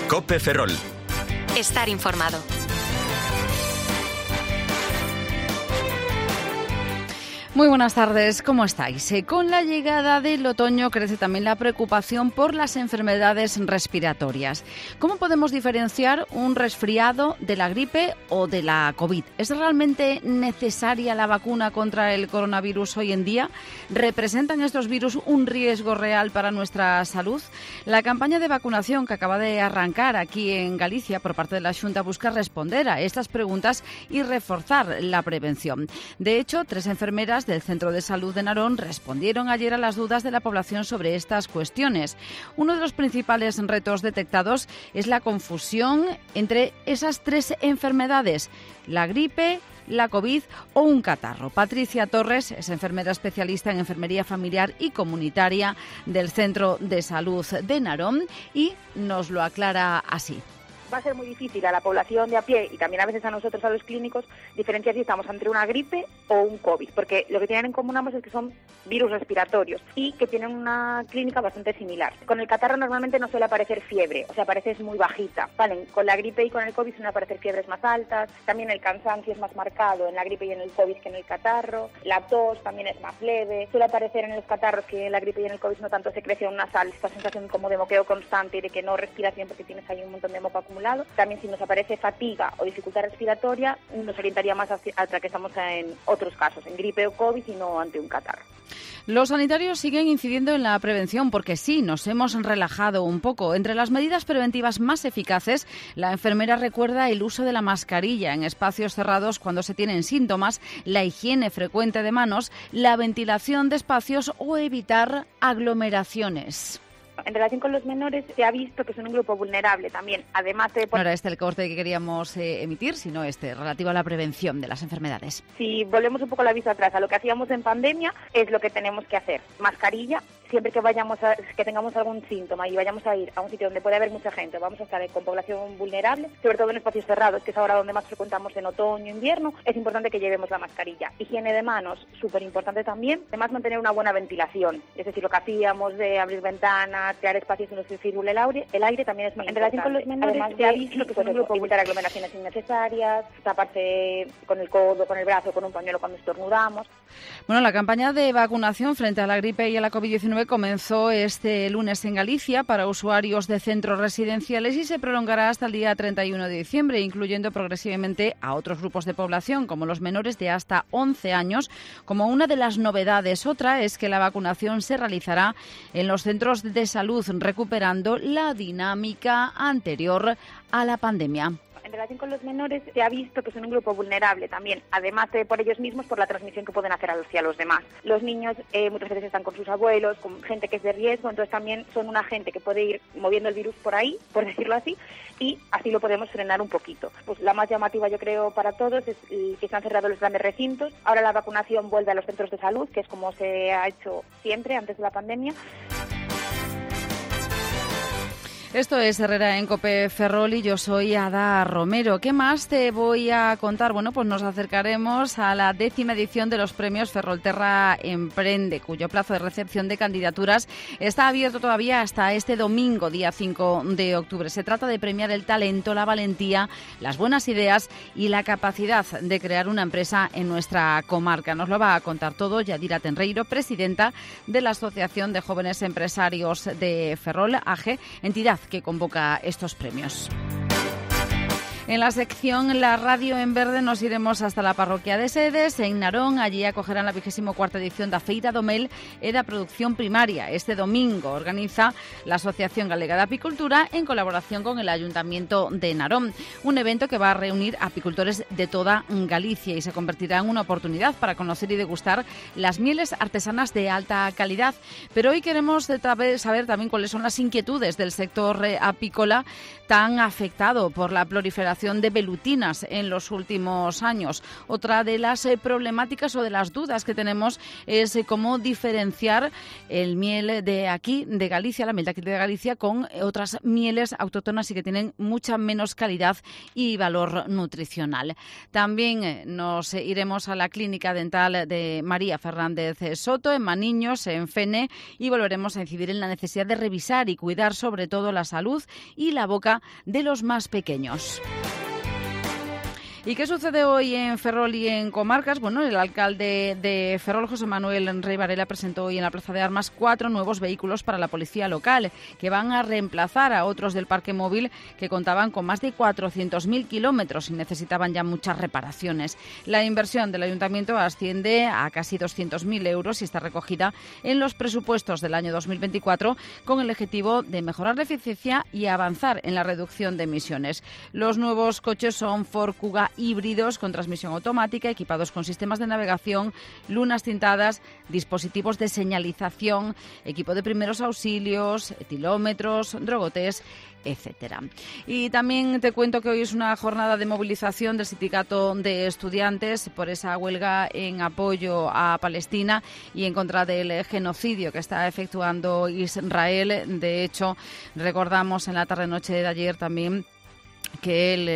COPE Ferrol. Estar informado. Muy buenas tardes, ¿cómo estáis? Con la llegada del otoño crece también la preocupación por las enfermedades respiratorias. ¿Cómo podemos diferenciar un resfriado de la gripe o de la COVID? ¿Es realmente necesaria la vacuna contra el coronavirus hoy en día? ¿Representan estos virus un riesgo real para nuestra salud? La campaña de vacunación que acaba de arrancar aquí en Galicia por parte de la Xunta busca responder a estas preguntas y reforzar la prevención. De hecho, 3 enfermeras del Centro de Salud de Narón respondieron ayer a las dudas de la población sobre estas cuestiones. Uno de los principales retos detectados es la confusión entre esas 3 enfermedades, la gripe, la COVID o un catarro. Patricia Torres es enfermera especialista en enfermería familiar y comunitaria del Centro de Salud de Narón y nos lo aclara así. Va a ser muy difícil a la población de a pie y también a veces a nosotros, a los clínicos, diferenciar si estamos entre una gripe o un COVID, porque lo que tienen en común ambos es que son virus respiratorios y que tienen una clínica bastante similar. Con el catarro normalmente no suele aparecer fiebre, o sea, aparece muy bajita. Vale, con la gripe y con el COVID suelen aparecer fiebres más altas, también el cansancio es más marcado en la gripe y en el COVID que en el catarro, la tos también es más leve, suele aparecer en los catarros que en la gripe y en el COVID no tanto secreción nasal, esta sensación como de moqueo constante y de que no respiras bien porque tienes ahí un montón de moco acumulado. También si nos aparece fatiga o dificultad respiratoria, nos orientaría más hacia que estamos en otros casos, en gripe o COVID y no ante un catarro. Los sanitarios siguen incidiendo en la prevención porque sí, nos hemos relajado un poco. Entre las medidas preventivas más eficaces, la enfermera recuerda el uso de la mascarilla en espacios cerrados cuando se tienen síntomas, la higiene frecuente de manos, la ventilación de espacios o evitar aglomeraciones. En relación con los menores, se ha visto que son un grupo vulnerable también, además de... No era este el corte que queríamos emitir, sino relativo a la prevención de las enfermedades. Si volvemos un poco la vista atrás a lo que hacíamos en pandemia, es lo que tenemos que hacer. Mascarilla, siempre que tengamos algún síntoma y vayamos a ir a un sitio donde puede haber mucha gente, vamos a estar con población vulnerable, sobre todo en espacios cerrados, que es ahora donde más frecuentamos en otoño, invierno, es importante que llevemos la mascarilla. Higiene de manos, súper importante también. Además, mantener una buena ventilación, es decir, lo que hacíamos de abrir ventanas, crear espacios en los que circule el aire también es muy importante. En relación con los menores, además, se ha visto que son un grupo, evitar aglomeraciones innecesarias, taparse con el codo, con el brazo, con un pañuelo cuando estornudamos. Bueno, la campaña de vacunación frente a la gripe y a la COVID-19 comenzó este lunes en Galicia para usuarios de centros residenciales y se prolongará hasta el día 31 de diciembre, incluyendo progresivamente a otros grupos de población, como los menores de hasta 11 años, como una de las novedades. Otra es que la vacunación se realizará en los centros de salud, recuperando la dinámica anterior a la pandemia. En relación con los menores, se ha visto que son un grupo vulnerable también, además de por ellos mismos, por la transmisión que pueden hacer hacia los demás. Los niños muchas veces están con sus abuelos, con gente que es de riesgo, entonces también son una gente que puede ir moviendo el virus por ahí, por decirlo así, y así lo podemos frenar un poquito. Pues la más llamativa, yo creo, para todos es que se han cerrado los grandes recintos. Ahora la vacunación vuelve a los centros de salud, que es como se ha hecho siempre antes de la pandemia. Esto es Herrera en COPE Ferrol y yo soy Ada Romero. ¿Qué más te voy a contar? Bueno, pues nos acercaremos a la 10ª edición de los premios Ferrolterra Emprende, cuyo plazo de recepción de candidaturas está abierto todavía hasta este domingo, día 5 de octubre. Se trata de premiar el talento, la valentía, las buenas ideas y la capacidad de crear una empresa en nuestra comarca. Nos lo va a contar todo Yadira Tenreiro, presidenta de la Asociación de Jóvenes Empresarios de Ferrol, AG, entidad que convoca estos premios. En la sección La Radio en Verde nos iremos hasta la parroquia de Sedes, en Narón. Allí acogerán la 24ª edición da Feira do Mel e da Producción Primaria. Este domingo organiza la Asociación Galega de Apicultura en colaboración con el Ayuntamiento de Narón. Un evento que va a reunir apicultores de toda Galicia y se convertirá en una oportunidad para conocer y degustar las mieles artesanas de alta calidad. Pero hoy queremos saber también cuáles son las inquietudes del sector apícola tan afectado por la proliferación exportación de velutinas en los últimos años. Otra de las problemáticas o de las dudas que tenemos es cómo diferenciar el miel de aquí, de Galicia, la miel de aquí de Galicia, con otras mieles autóctonas y que tienen mucha menos calidad y valor nutricional. También nos iremos a la clínica dental de María Fernández Soto, en Maniños, en Fene, y volveremos a incidir en la necesidad de revisar y cuidar sobre todo la salud y la boca de los más pequeños. ¿Y qué sucede hoy en Ferrol y en comarcas? Bueno, el alcalde de Ferrol, José Manuel Rey Varela, presentó hoy en la Plaza de Armas 4 nuevos vehículos para la policía local, que van a reemplazar a otros del parque móvil que contaban con más de 400.000 kilómetros y necesitaban ya muchas reparaciones. La inversión del ayuntamiento asciende a casi 200.000 euros y está recogida en los presupuestos del año 2024 con el objetivo de mejorar la eficiencia y avanzar en la reducción de emisiones. Los nuevos coches son Ford Kuga híbridos con transmisión automática, equipados con sistemas de navegación, lunas tintadas, dispositivos de señalización, equipo de primeros auxilios, etilómetros, drogotest, etcétera. Y también te cuento que hoy es una jornada de movilización del Sindicato de Estudiantes por esa huelga en apoyo a Palestina y en contra del genocidio que está efectuando Israel. De hecho, recordamos en la tarde-noche de ayer también que el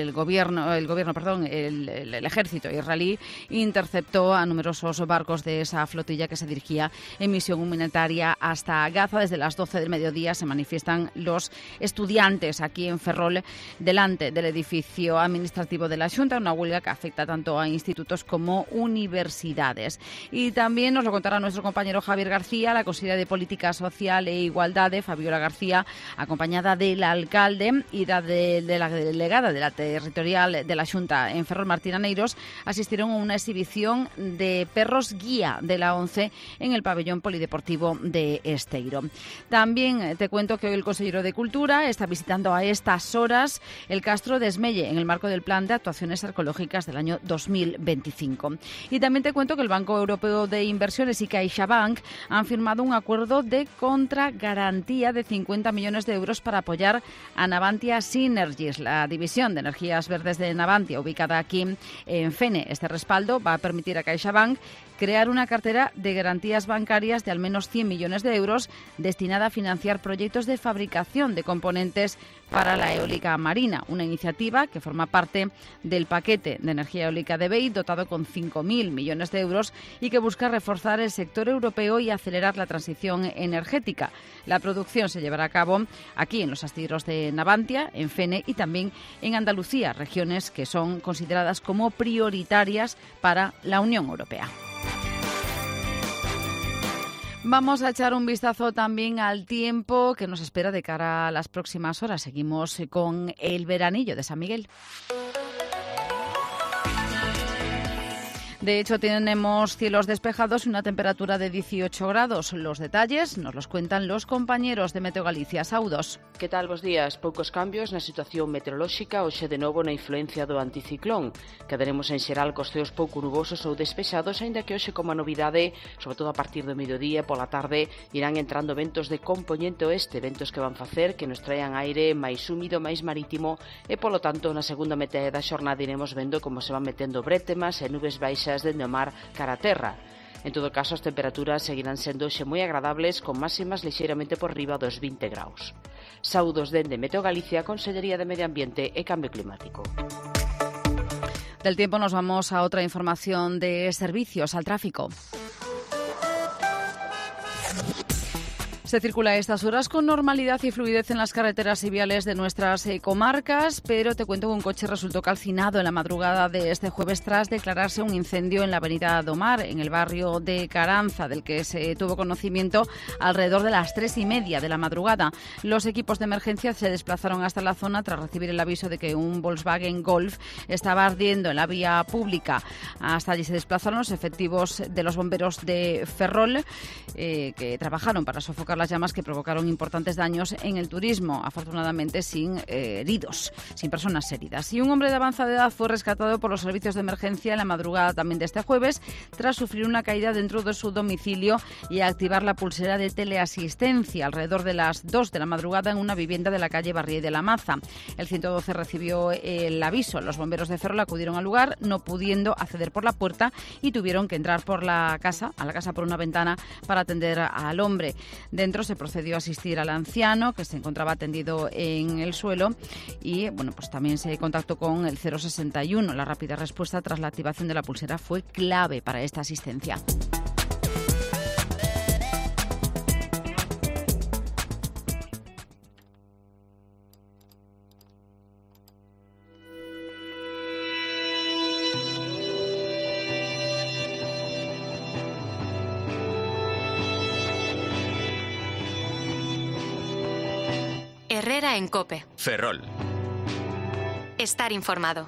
ejército israelí interceptó a numerosos barcos de esa flotilla que se dirigía en misión humanitaria hasta Gaza. Desde las 12 del mediodía se manifiestan los estudiantes aquí en Ferrol delante del edificio administrativo de la Xunta, una huelga que afecta tanto a institutos como universidades. Y también nos lo contará nuestro compañero Javier García, la consejera de Política Social e Igualdad, Fabiola García, acompañada del alcalde y de la delegada de la territorial de la Xunta en Ferrol, Martina Neiros, asistieron a una exhibición de perros guía de la ONCE en el pabellón polideportivo de Esteiro. También te cuento que hoy el consejero de Cultura está visitando a estas horas el Castro de Esmelle en el marco del Plan de Actuaciones Arqueológicas del año 2025. Y también te cuento que el Banco Europeo de Inversiones y CaixaBank han firmado un acuerdo de contragarantía de 50 millones de euros para apoyar a Navantia Synergies, la división de energías verdes de Navantia, ubicada aquí en Fene. Este respaldo va a permitir a CaixaBank crear una cartera de garantías bancarias de al menos 100 millones de euros destinada a financiar proyectos de fabricación de componentes para la eólica marina, una iniciativa que forma parte del paquete de energía eólica de BEI, dotado con 5.000 millones de euros y que busca reforzar el sector europeo y acelerar la transición energética. La producción se llevará a cabo aquí en los astilleros de Navantia, en Fene y también en Andalucía, regiones que son consideradas como prioritarias para la Unión Europea. Vamos a echar un vistazo también al tiempo que nos espera de cara a las próximas horas. Seguimos con el veranillo de San Miguel. De hecho, tenemos cielos despejados y una temperatura de 18 grados. Los detalles nos los cuentan los compañeros de Meteo Galicia. Saudos. Que tal, bos días? Poucos cambios na situación meteorolóxica, hoxe de novo na influencia do anticiclón. Quedaremos en xeral cos ceos pouco nubosos ou despexados, aínda que hoxe como novidade, sobre todo a partir do mediodía e pola tarde, irán entrando ventos de compoñente oeste, ventos que van facer que nos traian aire máis húmido, máis marítimo e, polo tanto, na segunda metade da xornada iremos vendo como se van metendo brétemas e nubes baixas dende o mar cara a terra. En todo caso, as temperaturas seguirán sendo hoxe moi agradables, con máximas lixeiramente por riba dos 20 graus. Saúdos dende Meteo Galicia, Consellería de Medio Ambiente e Cambio Climático. Del tiempo nos vamos a otra información de servicios, al tráfico. Se circula a estas horas con normalidad y fluidez en las carreteras y viales de nuestras comarcas, pero te cuento que un coche resultó calcinado en la madrugada de este jueves tras declararse un incendio en la avenida Domar, en el barrio de Caranza, del que se tuvo conocimiento alrededor de las 3:30 de la madrugada. Los equipos de emergencia se desplazaron hasta la zona tras recibir el aviso de que un Volkswagen Golf estaba ardiendo en la vía pública. Hasta allí se desplazaron los efectivos de los bomberos de Ferrol, que trabajaron para sofocar la las llamas que provocaron importantes daños en el turismo, afortunadamente sin heridos, sin personas heridas. Y un hombre de avanzada edad fue rescatado por los servicios de emergencia en la madrugada también de este jueves tras sufrir una caída dentro de su domicilio y activar la pulsera de teleasistencia alrededor de las 2 de la madrugada en una vivienda de la calle Barrié de la Maza. El 112 recibió el aviso. Los bomberos de Ferrol acudieron al lugar, no pudiendo acceder por la puerta, y tuvieron que entrar a la casa por una ventana para atender al hombre. Dentro se procedió a asistir al anciano, que se encontraba tendido en el suelo, y pues también se contactó con el 061. La rápida respuesta tras la activación de la pulsera fue clave para esta asistencia. Herrera en COPE. Ferrol. Estar informado.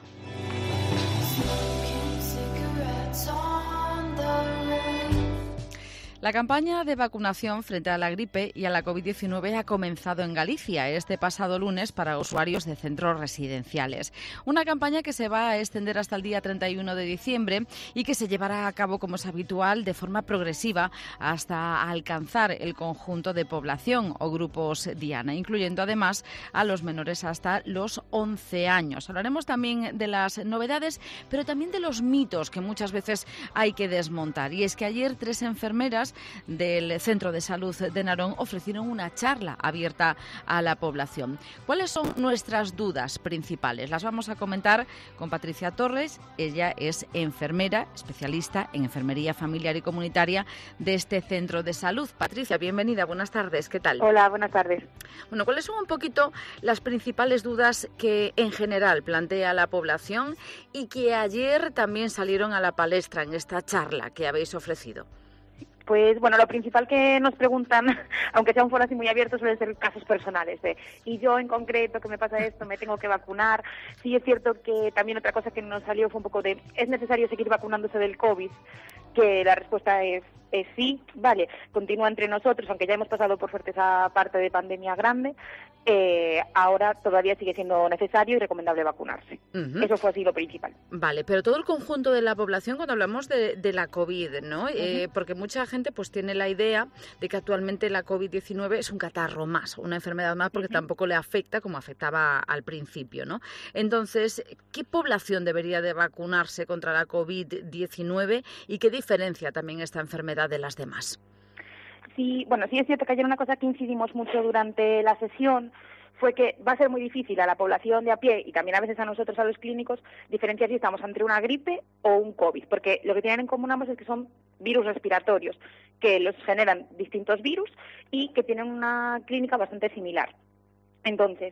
La campaña de vacunación frente a la gripe y a la COVID-19 ha comenzado en Galicia este pasado lunes para usuarios de centros residenciales. Una campaña que se va a extender hasta el día 31 de diciembre y que se llevará a cabo, como es habitual, de forma progresiva hasta alcanzar el conjunto de población o grupos diana, incluyendo además a los menores hasta los 11 años. Hablaremos también de las novedades, pero también de los mitos que muchas veces hay que desmontar. Y es que ayer 3 enfermeras del Centro de Salud de Narón ofrecieron una charla abierta a la población. ¿Cuáles son nuestras dudas principales? Las vamos a comentar con Patricia Torres. Ella es enfermera, especialista en enfermería familiar y comunitaria de este centro de salud. Patricia, bienvenida, buenas tardes, ¿qué tal? Hola, buenas tardes. Bueno, ¿cuáles son un poquito las principales dudas que en general plantea la población y que ayer también salieron a la palestra en esta charla que habéis ofrecido? Pues bueno, lo principal que nos preguntan, aunque sea un foro así muy abierto, suelen ser casos personales. Y yo en concreto, que me pasa esto, me tengo que vacunar. Sí es cierto que también otra cosa que nos salió fue un poco de, ¿es necesario seguir vacunándose del COVID? Que la respuesta es sí, vale, continúa entre nosotros, aunque ya hemos pasado por suerte esa parte de pandemia grande, ahora todavía sigue siendo necesario y recomendable vacunarse. Uh-huh. Eso fue así lo principal. Vale, pero todo el conjunto de la población, cuando hablamos de la COVID, ¿no? Uh-huh. Porque mucha gente pues tiene la idea de que actualmente la COVID-19 es un catarro más, una enfermedad más, porque uh-huh. tampoco le afecta como afectaba al principio, ¿no? Entonces, ¿qué población debería de vacunarse contra la COVID-19 y qué diferencia también esta enfermedad de las demás? Sí, bueno, sí es cierto que ayer una cosa que incidimos mucho durante la sesión fue que va a ser muy difícil a la población de a pie y también a veces a nosotros, a los clínicos, diferenciar si estamos entre una gripe o un COVID, porque lo que tienen en común ambos es que son virus respiratorios, que los generan distintos virus y que tienen una clínica bastante similar. Entonces,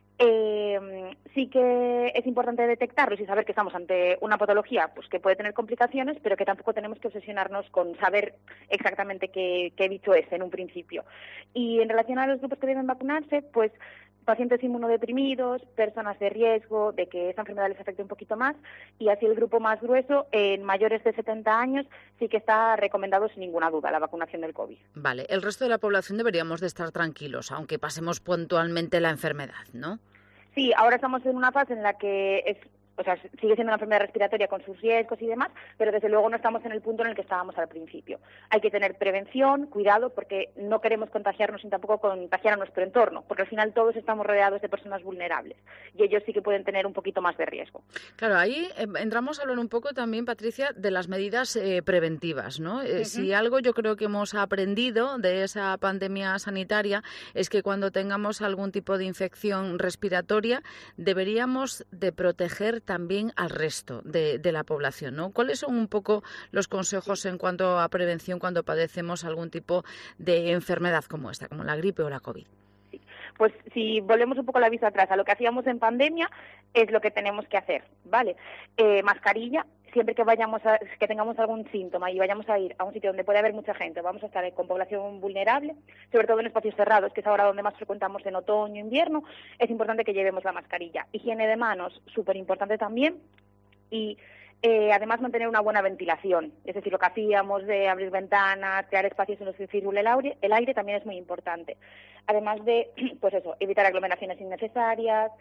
sí que es importante detectarlos y saber que estamos ante una patología pues que puede tener complicaciones, pero que tampoco tenemos que obsesionarnos con saber exactamente qué bicho es en un principio. Y en relación a los grupos que deben vacunarse, pues pacientes inmunodeprimidos, personas de riesgo de que esta enfermedad les afecte un poquito más, y así el grupo más grueso, en mayores de 70 años, sí que está recomendado sin ninguna duda la vacunación del COVID. Vale, el resto de la población deberíamos de estar tranquilos, aunque pasemos puntualmente la enfermedad, ¿no? Sí, ahora estamos en una fase en la que sigue siendo una enfermedad respiratoria con sus riesgos y demás, pero desde luego no estamos en el punto en el que estábamos al principio. Hay que tener prevención, cuidado, porque no queremos contagiarnos ni tampoco contagiar a nuestro entorno, porque al final todos estamos rodeados de personas vulnerables y ellos sí que pueden tener un poquito más de riesgo. Claro, ahí entramos a hablar un poco también, Patricia, de las medidas preventivas, ¿no? Uh-huh. Si algo yo creo que hemos aprendido de esa pandemia sanitaria es que cuando tengamos algún tipo de infección respiratoria deberíamos de proteger también al resto de la población, ¿no? ¿Cuáles son un poco los consejos en cuanto a prevención cuando padecemos algún tipo de enfermedad como esta, como la gripe o la COVID? Pues si volvemos un poco la vista atrás a lo que hacíamos en pandemia, es lo que tenemos que hacer, ¿vale? Mascarilla, siempre que tengamos algún síntoma y vayamos a ir a un sitio donde puede haber mucha gente, vamos a estar con población vulnerable, sobre todo en espacios cerrados, que es ahora donde más frecuentamos en otoño, invierno, es importante que llevemos la mascarilla. Higiene de manos, súper importante también, y Además, mantener una buena ventilación, es decir, lo que hacíamos de abrir ventanas, crear espacios en los que circule el aire también es muy importante. Además de, pues eso, evitar aglomeraciones innecesarias,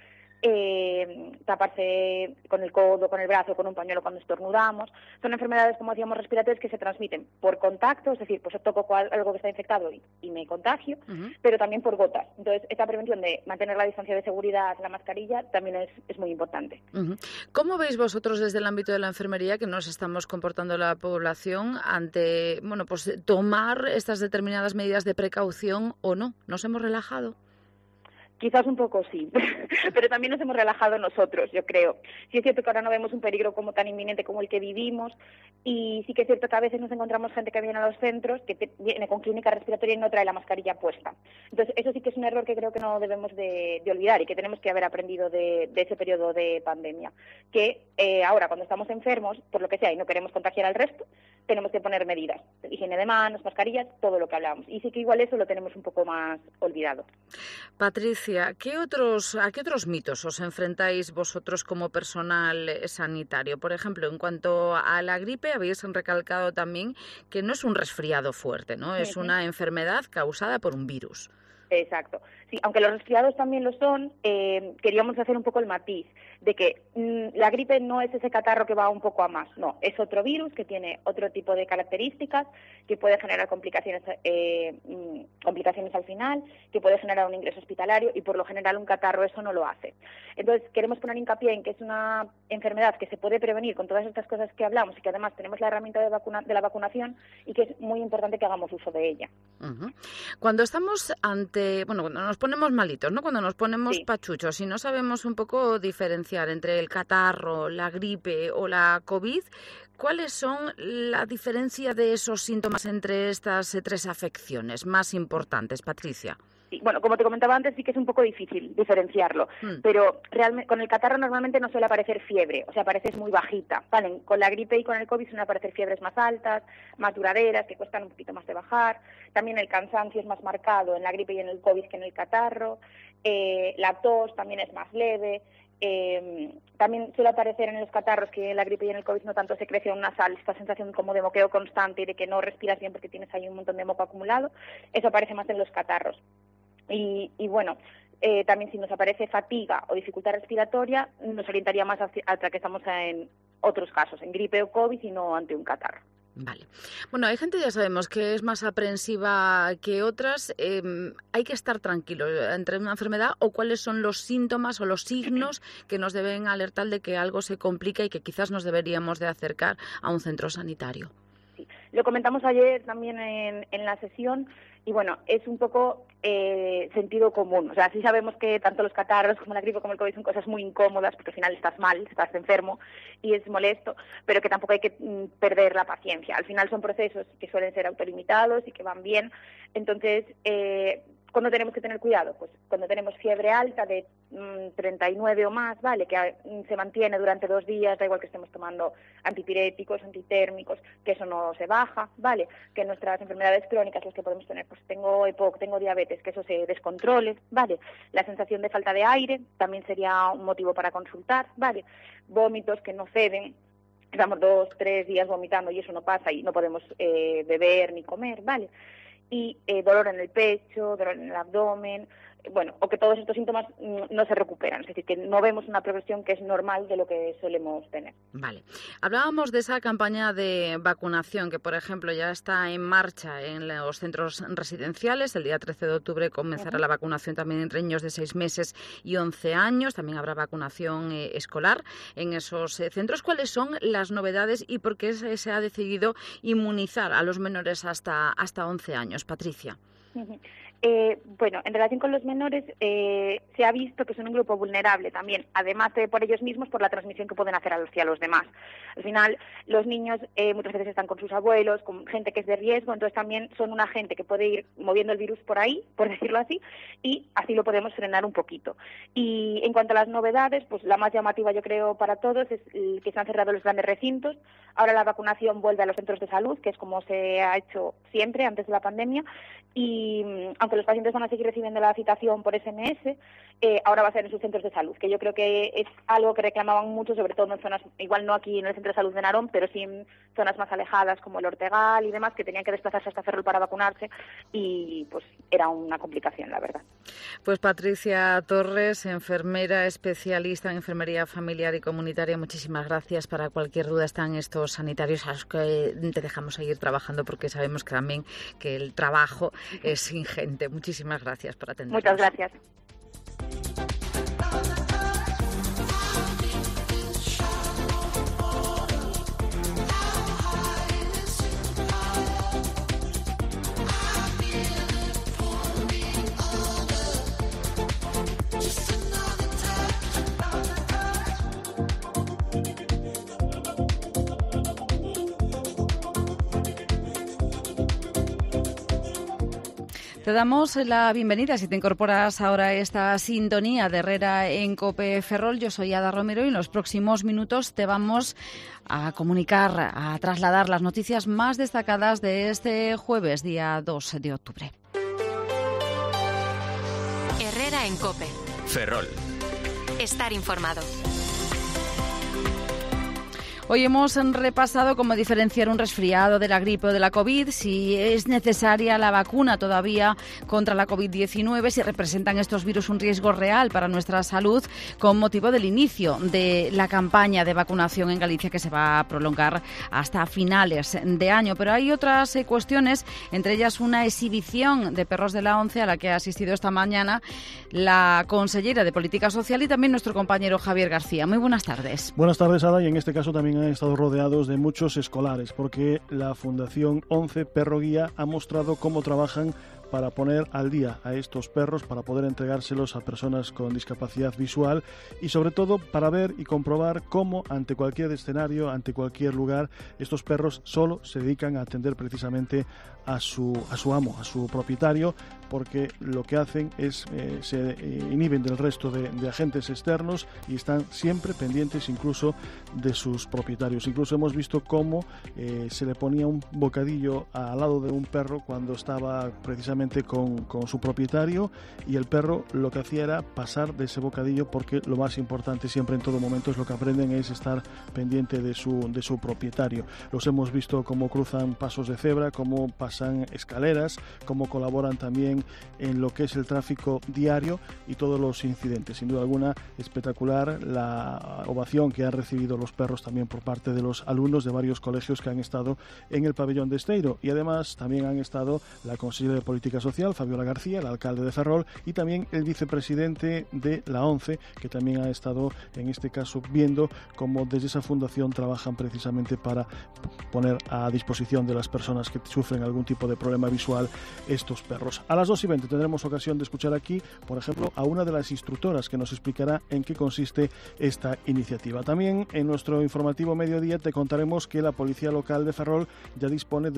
taparse con el codo, con el brazo, con un pañuelo cuando estornudamos. Son enfermedades, como decíamos, respiratorias que se transmiten por contacto, es decir, pues toco algo que está infectado y me contagio, pero también por gotas. Entonces, esta prevención de mantener la distancia de seguridad, la mascarilla, también es muy importante. ¿Cómo veis vosotros desde el ámbito de la enfermería que nos estamos comportando la población ante, bueno, pues tomar estas determinadas medidas de precaución o no? ¿Nos hemos relajado? Quizás un poco sí, pero también nos hemos relajado nosotros, yo creo. Sí es cierto que ahora no vemos un peligro como tan inminente como el que vivimos, y sí que es cierto que a veces nos encontramos gente que viene a los centros que viene con clínica respiratoria y no trae la mascarilla puesta. Entonces, eso sí que es un error que creo que no debemos de olvidar y que tenemos que haber aprendido de ese periodo de pandemia. Que ahora, cuando estamos enfermos, por lo que sea, y no queremos contagiar al resto, tenemos que poner medidas. Higiene de manos, mascarillas, todo lo que hablamos. Y sí que igual eso lo tenemos un poco más olvidado. Patricia, ¿a qué otros mitos os enfrentáis vosotros como personal sanitario? Por ejemplo, en cuanto a la gripe, habéis recalcado también que no es un resfriado fuerte, ¿no? Es una enfermedad causada por un virus. Exacto. Sí, aunque los resfriados también lo son, queríamos hacer un poco el matiz de que la gripe no es ese catarro que va un poco a más, no, es otro virus que tiene otro tipo de características, que puede generar complicaciones al final, que puede generar un ingreso hospitalario y por lo general un catarro eso no lo hace. Entonces queremos poner hincapié en que es una enfermedad que se puede prevenir con todas estas cosas que hablamos y que además tenemos la herramienta de la vacunación y que es muy importante que hagamos uso de ella. Cuando estamos cuando nos ponemos malitos, ¿no? Cuando nos ponemos pachuchos y no sabemos un poco diferenciar entre el catarro, la gripe o la COVID, ¿cuáles son la diferencia de esos síntomas entre estas tres afecciones más importantes, Patricia? Sí, bueno, como te comentaba antes, sí que es un poco difícil diferenciarlo, pero realmente con el catarro normalmente no suele aparecer fiebre, o sea, aparece muy bajita, ¿vale? Con la gripe y con el COVID suelen aparecer fiebres más altas, más duraderas, que cuestan un poquito más de bajar. También el cansancio es más marcado en la gripe y en el COVID que en el catarro. La tos también es más leve. También suele aparecer en los catarros, que en la gripe y en el COVID no tanto secreción nasal, esta sensación como de moqueo constante y de que no respiras bien porque tienes ahí un montón de moco acumulado. Eso aparece más en los catarros. Y bueno, también si nos aparece fatiga o dificultad respiratoria, nos orientaría más hacia que estamos en otros casos, en gripe o COVID y no ante un catarro. Vale. Bueno, hay gente, ya sabemos, que es más aprensiva que otras. ¿Hay que estar tranquilos entre una enfermedad o cuáles son los síntomas o los signos que nos deben alertar de que algo se complica y que quizás nos deberíamos de acercar a un centro sanitario? Sí, lo comentamos ayer también en la sesión. Y bueno, es un poco sentido común. O sea, sí sabemos que tanto los catarros como la gripe como el COVID son cosas muy incómodas porque al final estás mal, estás enfermo y es molesto, pero que tampoco hay que perder la paciencia. Al final son procesos que suelen ser autolimitados y que van bien. Entonces, ¿cuándo tenemos que tener cuidado? Pues cuando tenemos fiebre alta de 39 o más, ¿vale? Que se mantiene durante 2 días, da igual que estemos tomando antipiréticos, antitérmicos, que eso no se baja, ¿vale? Que nuestras enfermedades crónicas, las que podemos tener, pues tengo EPOC, tengo diabetes, que eso se descontrole, ¿vale? La sensación de falta de aire también sería un motivo para consultar, ¿vale? Vómitos que no ceden, estamos 2, 3 días vomitando y eso no pasa y no podemos beber ni comer, ¿vale? Y dolor en el pecho, dolor en el abdomen, bueno, o que todos estos síntomas no se recuperan, es decir, que no vemos una progresión que es normal de lo que solemos tener. Vale. Hablábamos de esa campaña de vacunación que, por ejemplo, ya está en marcha en los centros residenciales. El día 13 de octubre comenzará la vacunación también entre niños de 6 meses y 11 años. También habrá vacunación escolar en esos centros. ¿Cuáles son las novedades y por qué se ha decidido inmunizar a los menores hasta 11 años? Patricia. Bueno, en relación con los menores, se ha visto que son un grupo vulnerable también, además de por ellos mismos, por la transmisión que pueden hacer hacia los demás. Al final, los niños muchas veces están con sus abuelos, con gente que es de riesgo, entonces también son una gente que puede ir moviendo el virus por ahí, por decirlo así, y así lo podemos frenar un poquito. Y en cuanto a las novedades, pues la más llamativa yo creo para todos es que se han cerrado los grandes recintos. Ahora la vacunación vuelve a los centros de salud, que es como se ha hecho siempre antes de la pandemia, y aunque aunque los pacientes van a seguir recibiendo la citación por SMS, ahora va a ser en sus centros de salud, que yo creo que es algo que reclamaban mucho, sobre todo en zonas, igual no aquí en el centro de salud de Narón, pero sí en zonas más alejadas como el Ortegal y demás, que tenían que desplazarse hasta Ferrol para vacunarse, y pues era una complicación, la verdad. Pues Patricia Torres, enfermera especialista en enfermería familiar y comunitaria, muchísimas gracias. Para cualquier duda están estos sanitarios a los que te dejamos seguir trabajando, porque sabemos que también que el trabajo es ingente. Muchísimas gracias por atendernos. Muchas gracias. Te damos la bienvenida si te incorporas ahora a esta sintonía de Herrera en COPE Ferrol. Yo soy Ada Romero y en los próximos minutos te vamos a comunicar, a trasladar las noticias más destacadas de este jueves, día 2 de octubre. Herrera en COPE Ferrol. Estar informado. Hoy hemos repasado cómo diferenciar un resfriado de la gripe o de la COVID, si es necesaria la vacuna todavía contra la COVID-19, si representan estos virus un riesgo real para nuestra salud, con motivo del inicio de la campaña de vacunación en Galicia, que se va a prolongar hasta finales de año. Pero hay otras cuestiones, entre ellas una exhibición de perros de la ONCE a la que ha asistido esta mañana la consellera de Política Social y también nuestro compañero Javier García. Muy buenas tardes. Buenas tardes, Ada, y en este caso también han estado rodeados de muchos escolares, porque la Fundación ONCE Perro Guía ha mostrado cómo trabajan para poner al día a estos perros, para poder entregárselos a personas con discapacidad visual y sobre todo para ver y comprobar cómo ante cualquier escenario, ante cualquier lugar, estos perros solo se dedican a atender precisamente a su amo, a su propietario, porque lo que hacen es se inhiben del resto de agentes externos y están siempre pendientes incluso de sus propietarios. Incluso hemos visto cómo se le ponía un bocadillo al lado de un perro cuando estaba precisamente con su propietario, y el perro lo que hacía era pasar de ese bocadillo, porque lo más importante siempre en todo momento es lo que aprenden, es estar pendiente de su propietario. Los hemos visto cómo cruzan pasos de cebra, cómo pasan escaleras, cómo colaboran también en lo que es el tráfico diario y todos los incidentes. Sin duda alguna, espectacular la ovación que han recibido los perros también por parte de los alumnos de varios colegios que han estado en el pabellón de Esteiro, y además también han estado la consellera de Política Social, Fabiola García, el alcalde de Ferrol, y también el vicepresidente de la ONCE, que también ha estado en este caso viendo cómo desde esa fundación trabajan precisamente para poner a disposición de las personas que sufren algún tipo de problema visual estos perros. A las 2:20 tendremos ocasión de escuchar aquí, por ejemplo, a una de las instructoras que nos explicará en qué consiste esta iniciativa. También en nuestro informativo mediodía te contaremos que la Policía Local de Ferrol ya dispone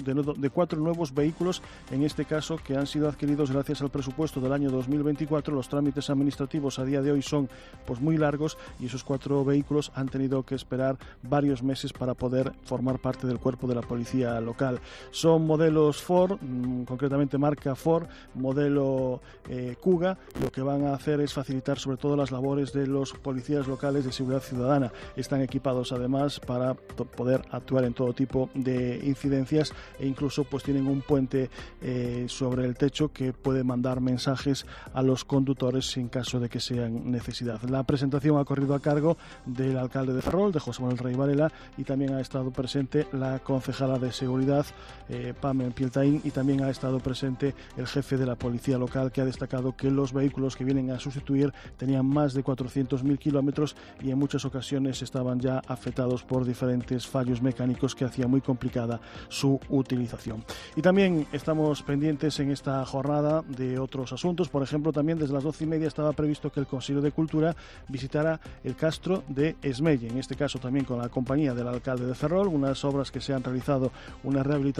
de 4 nuevos vehículos, en este caso que han sido adquiridos gracias al presupuesto del año 2024. Los trámites administrativos a día de hoy son pues muy largos, y esos 4 vehículos han tenido que esperar varios meses para poder formar parte del cuerpo de la policía local. Son modelos Ford, concretamente marca Ford, modelo Kuga. Lo que van a hacer es facilitar sobre todo las labores de los policías locales de seguridad ciudadana. Están equipados además para poder actuar en todo tipo de incidencias, e incluso pues tienen un puente sobre el techo que puede mandar mensajes a los conductores en caso de que sean necesidad. La presentación ha corrido a cargo del alcalde de Ferrol, de José Manuel Rey Varela, y también ha estado presente la concejala de seguridad, Pame Pieltaín, y también ha estado presente el jefe de la policía local, que ha destacado que los vehículos que vienen a sustituir tenían más de 400.000 kilómetros y en muchas ocasiones estaban ya afectados por diferentes fallos mecánicos que hacía muy complicada su utilización. Y también estamos pendientes en esta jornada de otros asuntos. Por ejemplo, también desde las 12:30 estaba previsto que el Consejo de Cultura visitara el castro de Esmelle, en este caso también con la compañía del alcalde de Ferrol, unas obras que se han realizado, una rehabilitación de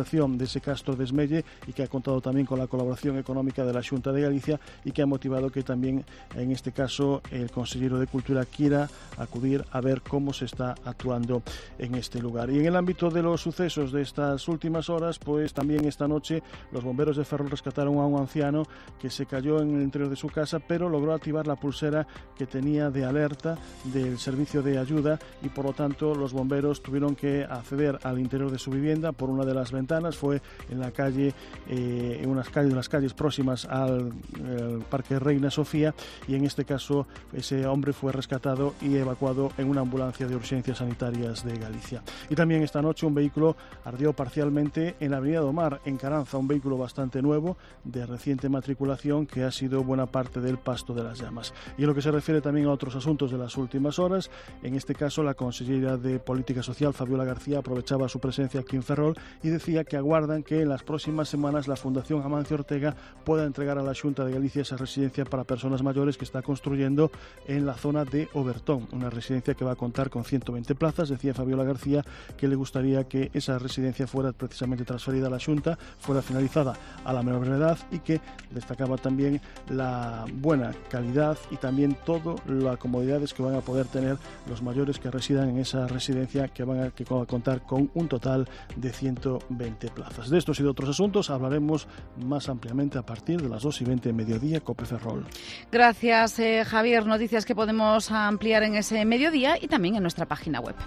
ese Castro Desmelle y que ha contado también con la colaboración económica de la Xunta de Galicia y que ha motivado que también en este caso el consejero de Cultura quiera acudir a ver cómo se está actuando en este lugar. Y en el ámbito de los sucesos de estas últimas horas, pues también esta noche los bomberos de Ferrol rescataron a un anciano que se cayó en el interior de su casa, pero logró activar la pulsera que tenía de alerta del servicio de ayuda y por lo tanto los bomberos tuvieron que acceder al interior de su vivienda por una de las ventanas. Fue en la calle, en unas calles de las calles próximas al Parque Reina Sofía, y en este caso ese hombre fue rescatado y evacuado en una ambulancia de urgencias sanitarias de Galicia. Y también esta noche un vehículo ardió parcialmente en la avenida do Mar, en Caranza, un vehículo bastante nuevo de reciente matriculación que ha sido buena parte del pasto de las llamas. Y en lo que se refiere también a otros asuntos de las últimas horas, en este caso la consellera de Política Social, Fabiola García, aprovechaba su presencia aquí en Ferrol y decía que aguardan que en las próximas semanas la Fundación Amancio Ortega pueda entregar a la Xunta de Galicia esa residencia para personas mayores que está construyendo en la zona de Obertón, una residencia que va a contar con 120 plazas. Decía Fabiola García que le gustaría que esa residencia fuera precisamente transferida a la Xunta, fuera finalizada a la menor edad, y que destacaba también la buena calidad y también todas las comodidades que van a poder tener los mayores que residan en esa residencia, que van a contar con un total de 120 plazas. De estos y de otros asuntos hablaremos más ampliamente a partir de las 2:20 mediodía, COPE Ferrol. Gracias, Javier. Noticias que podemos ampliar en ese mediodía y también en nuestra página web.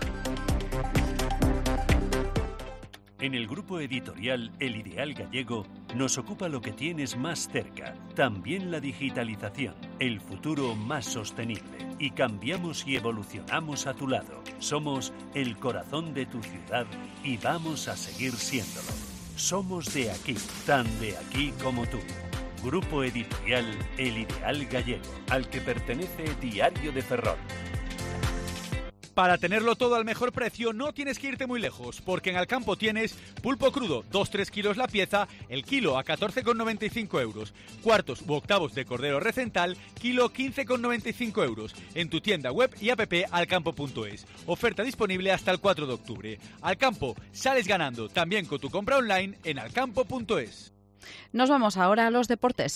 En el grupo editorial El Ideal Gallego nos ocupa lo que tienes más cerca, también la digitalización, el futuro más sostenible, y cambiamos y evolucionamos a tu lado. Somos el corazón de tu ciudad y vamos a seguir siéndolo. Somos de aquí, tan de aquí como tú. Grupo editorial El Ideal Gallego, al que pertenece Diario de Ferrol. Para tenerlo todo al mejor precio no tienes que irte muy lejos, porque en Alcampo tienes pulpo crudo, 2-3 kilos la pieza, el kilo a 14,95 euros. Cuartos u octavos de cordero recental, kilo 15,95 euros. En tu tienda web y app alcampo.es. Oferta disponible hasta el 4 de octubre. Alcampo, sales ganando también con tu compra online en alcampo.es. Nos vamos ahora a los deportes.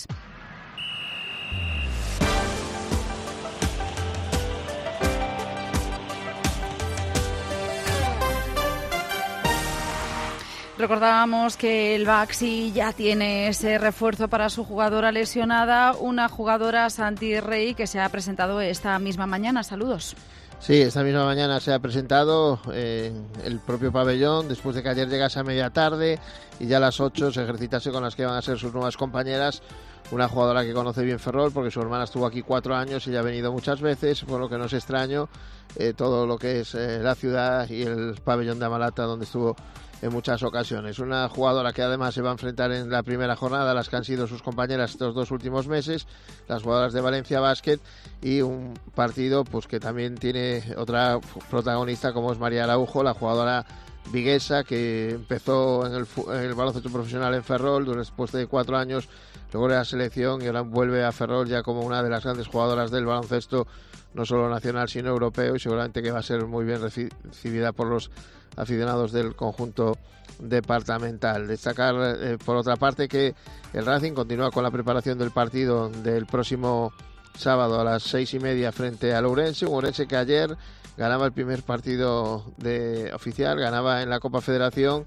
Recordábamos que el Baxi ya tiene ese refuerzo para su jugadora lesionada, una jugadora, Santi Rey, que se ha presentado esta misma mañana. Saludos. Sí, esta misma mañana se ha presentado en el propio pabellón, después de que ayer llegase a media tarde y ya a las 8 se ejercitase con las que van a ser sus nuevas compañeras. Una jugadora que conoce bien Ferrol porque su hermana estuvo aquí 4 años y ya ha venido muchas veces, por lo que no es extraño todo lo que es la ciudad y el pabellón de Amalata, donde estuvo en muchas ocasiones. Una jugadora que además se va a enfrentar en la primera jornada a las que han sido sus compañeras estos 2 últimos meses, las jugadoras de Valencia Basket, y un partido pues que también tiene otra protagonista como es María Araujo, la jugadora viguesa que empezó en el baloncesto profesional en Ferrol después de 4 años, luego de la selección, y ahora vuelve a Ferrol ya como una de las grandes jugadoras del baloncesto, no solo nacional sino europeo, y seguramente que va a ser muy bien recibida por los aficionados del conjunto departamental. Destacar por otra parte que el Racing continúa con la preparación del partido del próximo sábado a las 6:30 frente al Ourense, un Ourense que ayer ganaba el primer partido oficial, ganaba en la Copa Federación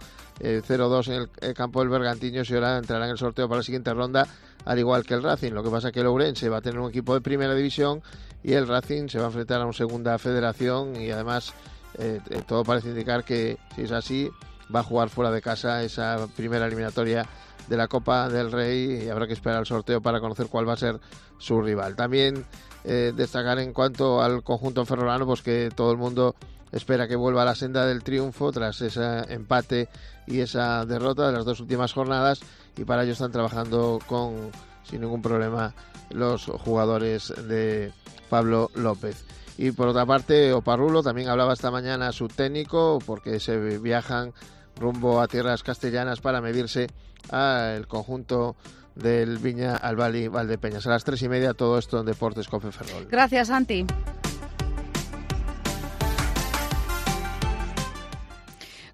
0-2 en el campo del Bergantiños, y ahora entrará en el sorteo para la siguiente ronda, al igual que el Racing. Lo que pasa es que el Ourense va a tener un equipo de primera división y el Racing se va a enfrentar a una segunda federación, y además todo parece indicar que, si es así, va a jugar fuera de casa esa primera eliminatoria de la Copa del Rey, y habrá que esperar al sorteo para conocer cuál va a ser su rival. También destacar en cuanto al conjunto ferrolano, pues que todo el mundo espera que vuelva a la senda del triunfo tras ese empate y esa derrota de las 2 últimas jornadas, y para ello están trabajando sin ningún problema los jugadores de Pablo López. Y por otra parte, Oparrulo también hablaba esta mañana a su técnico, porque se viajan rumbo a tierras castellanas para medirse al conjunto del Viña Albali Valdepeñas. A las 3:30 todo esto en Deportes COPE Ferrol. Gracias, Santi.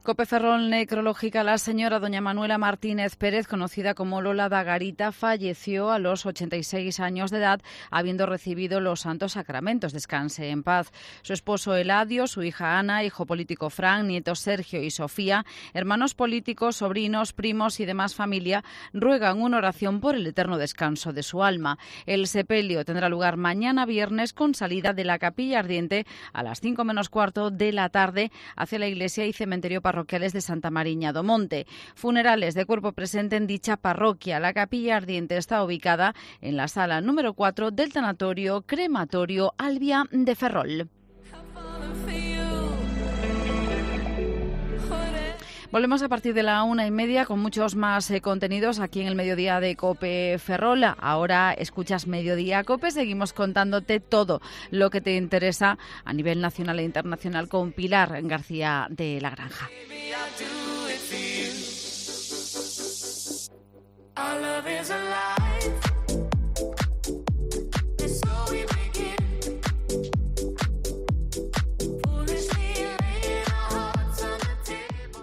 COPE Ferrol necrológica. La señora doña Manuela Martínez Pérez, conocida como Lola da Garita, falleció a los 86 años de edad, habiendo recibido los santos sacramentos. Descanse en paz. Su esposo Eladio, su hija Ana, hijo político Fran, nietos Sergio y Sofía, hermanos políticos, sobrinos, primos y demás familia ruegan una oración por el eterno descanso de su alma. El sepelio tendrá lugar mañana viernes con salida de la Capilla Ardiente a las 5 menos cuarto de la tarde hacia la iglesia y cementerio parroquiales de Santa Mariña do Monte. Funerales de cuerpo presente en dicha parroquia. La Capilla Ardiente está ubicada en la sala número 4 del tanatorio crematorio Albia de Ferrol. Volvemos a partir de la 1:30 con muchos más contenidos aquí en el Mediodía de COPE Ferrol. Ahora escuchas Mediodía COPE. Seguimos contándote todo lo que te interesa a nivel nacional e internacional con Pilar García de la Granja. Our love is alive.